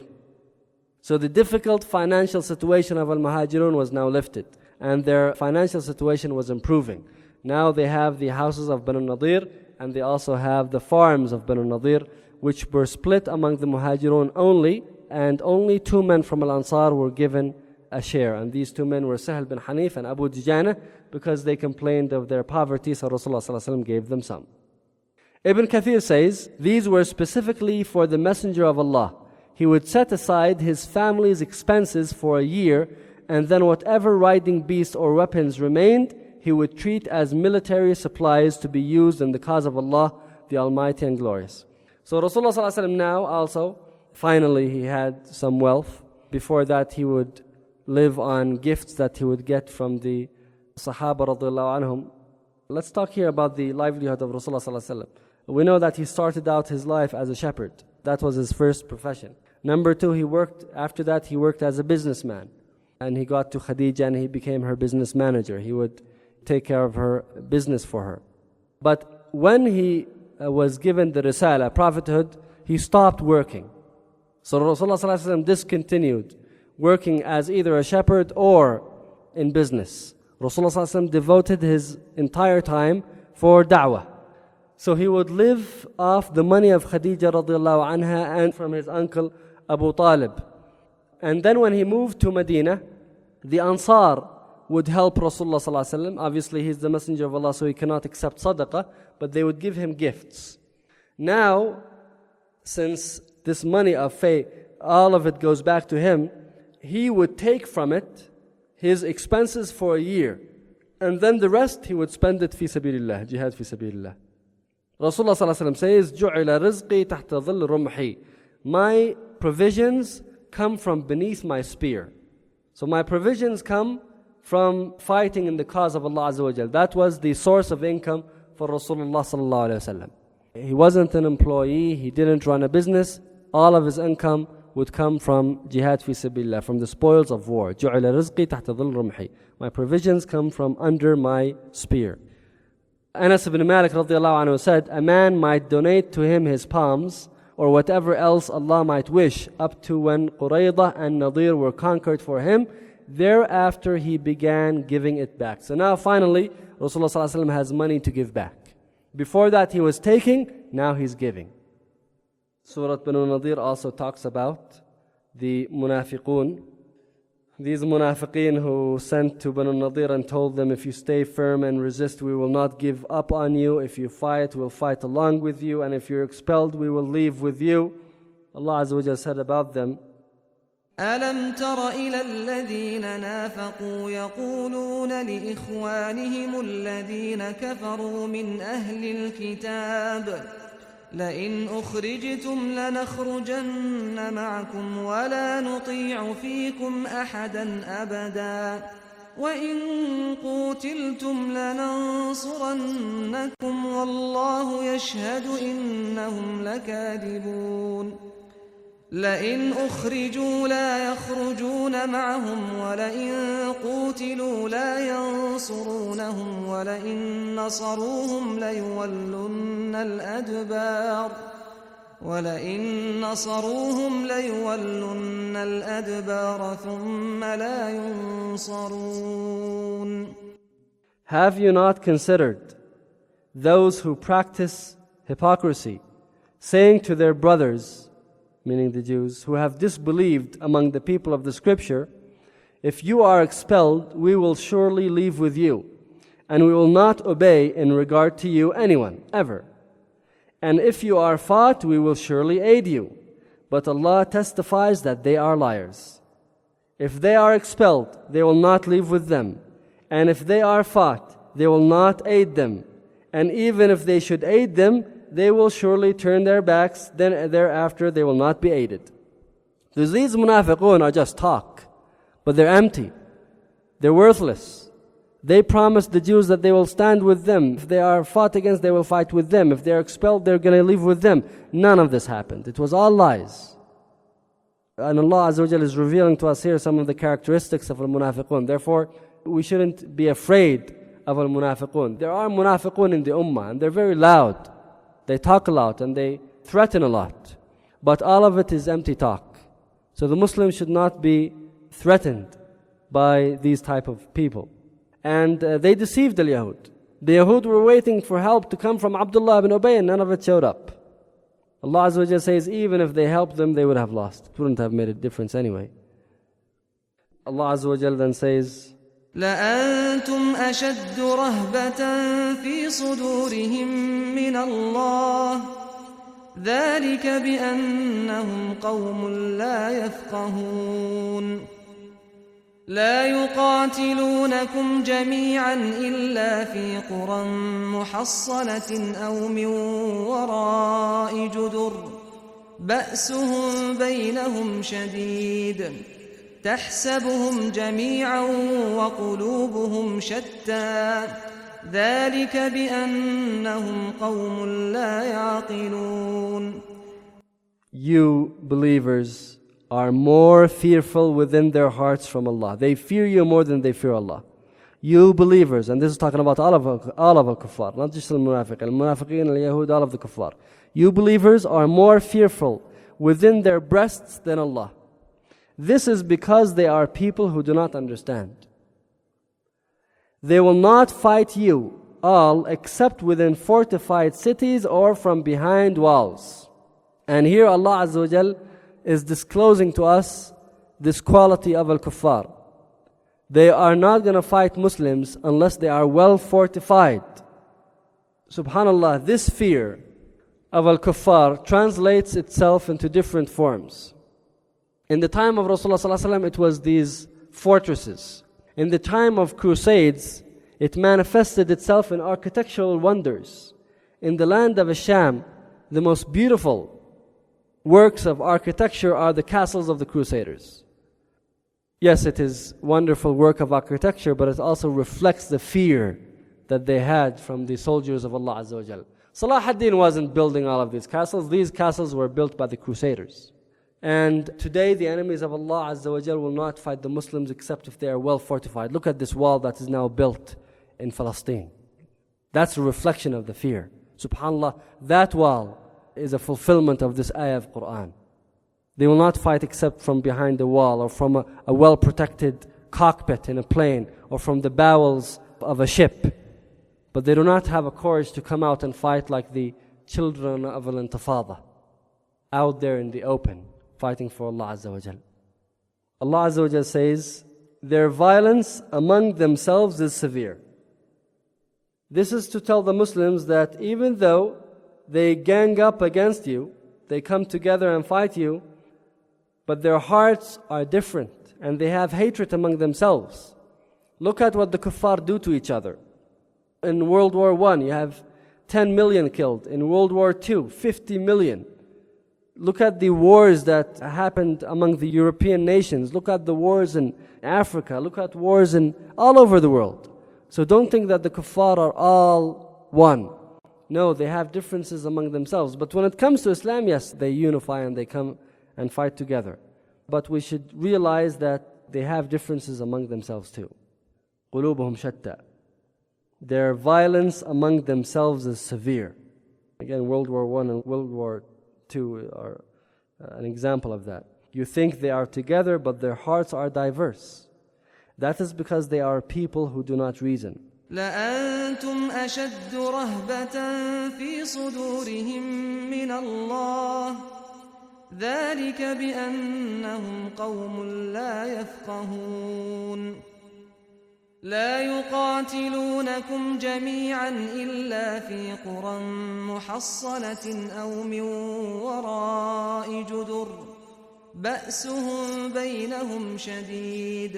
So the difficult financial situation of Al-Muhajirun was now lifted, and their financial situation was improving. Now they have the houses of Banu Nadir, and they also have the farms of Banu Nadir, which were split among the Muhajirun only, and only two men from Al-Ansar were given a share. And these two men were Sahl bin Hanif and Abu Dujana, because they complained of their poverty, so Rasulullah sallallahu alaihi wasallam gave them some. Ibn Kathir says, these were specifically for the Messenger of Allah. He would set aside his family's expenses for a year, and then whatever riding beasts or weapons remained, he would treat as military supplies to be used in the cause of Allah, the Almighty and Glorious. So Rasulullah sallallahu alaihi wasallam now also, finally he had some wealth. Before that he would live on gifts that he would get from the Sahaba radiallahu anhum. Let's talk here about the livelihood of Rasulullah sallallahu alaihi wasallam. We know that he started out his life as a shepherd. That was his first profession. Number two, he worked, after that he worked as a businessman. And he got to Khadija and he became her business manager. He would take care of her business for her. But when he uh, was given the Risala, prophethood, he stopped working. So Rasulullah sallallahu alaihi wasallam discontinued working as either a shepherd or in business. Rasulullah sallallahu alaihi wasallam devoted his entire time for da'wah. So he would live off the money of Khadija radiallahu anha and from his uncle Abu Talib. And then when he moved to Medina, the Ansar would help Rasulullah sallallahu alaihi wasallam. Obviously he's the Messenger of Allah, so he cannot accept sadaqah, but they would give him gifts. Now, since this money of faith, all of it goes back to him, he would take from it his expenses for a year, and then the rest he would spend it fi sabilillah, jihad fi sabilillah. Rasulullah sallallahu alaihi wasallam says, "Ju'ila rizqi tahta dhill rumhi." My provisions come from beneath my spear. So my provisions come from fighting in the cause of Allah Azza wa Jal. That was the source of income for Rasulullah sallallahu alaihi wasallam. He wasn't an employee, he didn't run a business. All of his income would come from jihad fi sabilillah, from the spoils of war. جُعِلَ رِزْقِي تَحْتَ ظِلْ رُمْحِ. My provisions come from under my spear. Anas ibn Malik radiallahu anhu said, a man might donate to him his palms or whatever else Allah might wish, up to when Quraydah and Nadir were conquered for him. Thereafter he began giving it back. So now finally Rasulullah sallallahu alaihi wasallam has money to give back. Before that he was taking, now he's giving. Surah Banu Nadir also talks about the munafiqun. These munafiqeen who sent to Banu Nadir and told them, if you stay firm and resist, we will not give up on you. If you fight, we'll fight along with you. And if you're expelled, we will leave with you. Allah Azza wa Jalla said about them, ألم تر إلى الذين نافقوا يقولون لإخوانهم الذين كفروا من أهل الكتاب لئن أخرجتم لنخرجن معكم ولا نطيع فيكم أحدا أبدا وإن قوتلتم لننصرنكم والله يشهد إنهم لكاذبون لئن أخرجوا لا يخرجون معهم ولئن قوتلوا لا ينصرونهم ولئن نصروهم ليولن الأدبار ولئن نصروهم ليولن الأدبار ثم لا ينصرون. Have you not considered those who practice hypocrisy, saying to their brothers, meaning the Jews, who have disbelieved among the people of the Scripture, if you are expelled, we will surely leave with you, and we will not obey in regard to you anyone, ever. And if you are fought, we will surely aid you. But Allah testifies that they are liars. If they are expelled, they will not leave with them. And if they are fought, they will not aid them. And even if they should aid them, they will surely turn their backs, then thereafter they will not be aided. Because these munafiqun are just talk, but they're empty. They're worthless. They promised the Jews that they will stand with them. If they are fought against, they will fight with them. If they are expelled, they're going to leave with them. None of this happened. It was all lies. And Allah Azza wa Jalla is revealing to us here some of the characteristics of al-munafiqun. Therefore, we shouldn't be afraid of al-munafiqun. There are munafiqun in the ummah, and they're very loud. They talk a lot and they threaten a lot. But all of it is empty talk. So the Muslims should not be threatened by these type of people. And uh, they deceived the Yahud. The Yahud were waiting for help to come from Abdullah ibn Ubay, and none of it showed up. Allah Azza wa Jalla says, even if they helped them, they would have lost. It wouldn't have made a difference anyway. Allah Azza wa Jalla then says, لأنتم أشد رهبة في صدورهم من الله ذلك بأنهم قوم لا يفقهون لا يقاتلونكم جميعا إلا في قرى محصنة أو من وراء جدر بأسهم بينهم شديد تحسبهم جميعا وقلوبهم شتى ذلك بأنهم قوم لا يعقلون. You believers are more fearful within their hearts from Allah. They fear you more than they fear Allah. You believers, and this is talking about all of all of al-kuffar, not just al-munafiq, al-munafiqeen, al-yahud, all of the kuffar. You believers are more fearful within their breasts than Allah. This is because they are people who do not understand. They will not fight you all except within fortified cities or from behind walls. And here Allah Azza wa Jal is disclosing to us this quality of al-kuffar. They are not going to fight Muslims unless they are well fortified. Subhanallah, this fear of al-kuffar translates itself into different forms. In the time of Rasulullah sallallahu alaihi wasallam, it was these fortresses. In the time of crusades, it manifested itself in architectural wonders. In the land of Asham, the most beautiful works of architecture are the castles of the crusaders. Yes, it is wonderful work of architecture, but it also reflects the fear that they had from the soldiers of Allah Azza wa Jal. Salah ad-Din wasn't building all of these castles. These castles were built by the crusaders. And today the enemies of Allah Azza wa Jal will not fight the Muslims except if they are well fortified. Look at this wall that is now built in Palestine. That's a reflection of the fear. SubhanAllah, that wall is a fulfillment of this ayah of Quran. They will not fight except from behind the wall or from a, a well-protected cockpit in a plane or from the bowels of a ship. But they do not have a courage to come out and fight like the children of al-Intifada, out there in the open, fighting for Allah Azza wa Jal. Allah Azza wa Jal says, their violence among themselves is severe. This is to tell the Muslims that even though they gang up against you, They come together and fight you, but their hearts are different and they have hatred among themselves. Look at what the kuffar do to each other. In World War One, you have ten million killed. In World War Two, fifty million. Look at the wars that happened among the European nations. Look at the wars in Africa. Look at wars in all over the world. So don't think that the kuffar are all one. No, they have differences among themselves. But when it comes to Islam, yes, they unify and they come and fight together. But we should realize that they have differences among themselves too. قُلُوبُهُمْ شَتَّى. Their violence among themselves is severe. Again, World War One and World War Two are an example of that. You think they are together, but their hearts are diverse. That is because they are people who do not reason. لأنتم أشد رهبة في صدورهم من الله ذلك بأنهم قوم لا يفقهون لا يقاتلونكم جميعا إلا في قرى محصنة أو من وراء جدر بأسهم بينهم شديد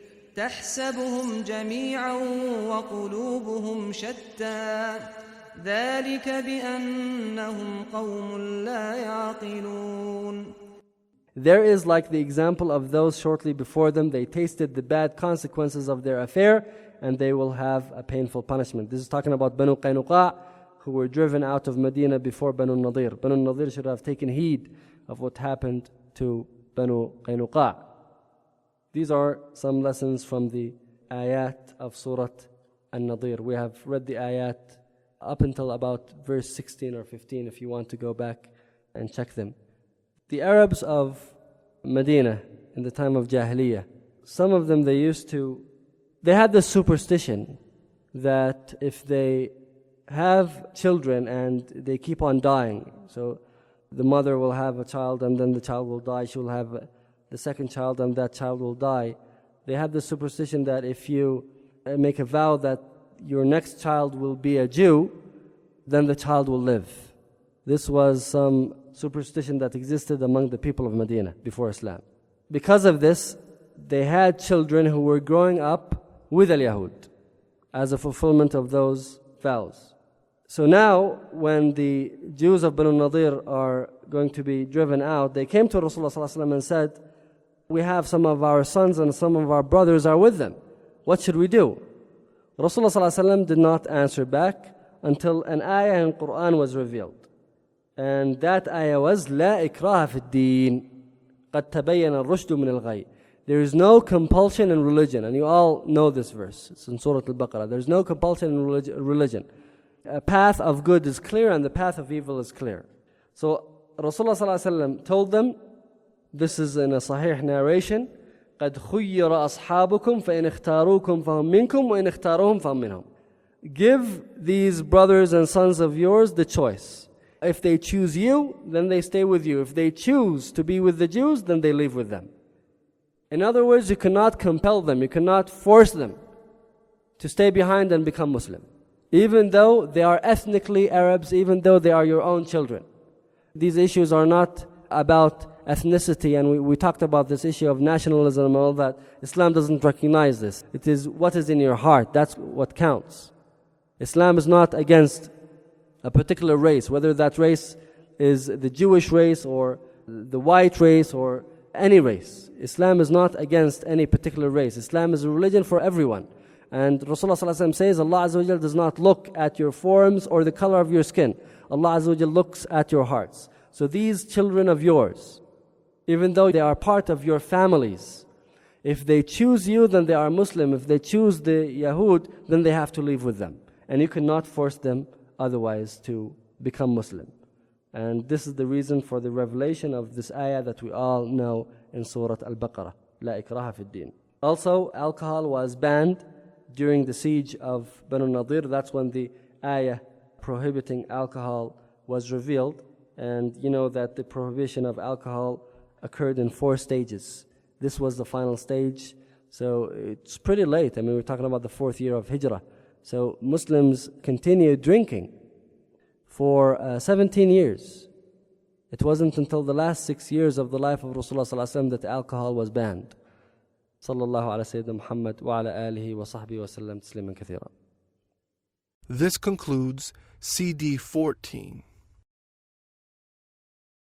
تحسبهم جميعا وقلوبهم شتى ذلك بأنهم قوم لا يعقلون. There is like the example of those shortly before them. They tasted the bad consequences of their affair and they will have a painful punishment. This is talking about Banu Qaynuqa, who were driven out of Medina before Banu Nadir. Banu Nadir should have taken heed of what happened to Banu Qaynuqa. These are some lessons from the ayat of Surah An-Nadir. We have read the ayat up until about verse sixteen or fifteen if you want to go back and check them. The Arabs of Medina in the time of Jahiliyyah, some of them they used to, they had this superstition that if they have children and they keep on dying, so the mother will have a child and then the child will die, she will have the second child and that child will die. They had the superstition that if you make a vow that your next child will be a Jew, then the child will live. This was some superstition that existed among the people of Medina before Islam. Because of this, they had children who were growing up with al-Yahud as a fulfillment of those vows. So now, when the Jews of Banu Nadir are going to be driven out, they came to Rasulullah and said, we have some of our sons and some of our brothers are with them. What should we do? Rasulullah did not answer back until an ayah in Quran was revealed. And that ayah was, لا إكراه في الدين قد تبين الرشد من الغي. There is no compulsion in religion. And you all know this verse. It's in Surah Al-Baqarah. There is no compulsion in religion. A path of good is clear and the path of evil is clear. So Rasulullah told them, this is in a sahih narration, قد خير أصحابكم فإن اختاروكم فهم منكم وإن اختاروهم فهم منهم. Give these brothers and sons of yours the choice. If they choose you, then they stay with you. If they choose to be with the Jews, then they leave with them. In other words, you cannot compel them, you cannot force them to stay behind and become Muslim. Even though they are ethnically Arabs, even though they are your own children. These issues are not about ethnicity, and we, we talked about this issue of nationalism and all that. Islam doesn't recognize this. It is what is in your heart, that's what counts. Islam is not against a particular race, whether that race is the Jewish race or the white race or any race. Islam is not against any particular race. Islam is a religion for everyone. And Rasulullah says, Allah Azza wa Jal does not look at your forms or the color of your skin. Allah Azza wa Jal looks at your hearts. So these children of yours, even though they are part of your families, if they choose you, then they are Muslim. If they choose the Yahud, then they have to live with them. And you cannot force them otherwise to become Muslim. And this is the reason for the revelation of this ayah that we all know in Surah Al-Baqarah, لا إكراه في الدين. Also, alcohol was banned during the siege of Banu Nadir. That's when the ayah prohibiting alcohol was revealed. And you know that the prohibition of alcohol occurred in four stages. This was the final stage. So it's pretty late. I mean, we're talking about the fourth year of Hijrah. So Muslims continued drinking for uh, seventeen years. It wasn't until the last six years of the life of Rasulullah sallallahu alaihi wasallam that alcohol was banned. Sallallahu ala Sayyidina Muhammad wa ala alihi wa sahbihi wa sallam tasliman kathira. This concludes C D fourteen.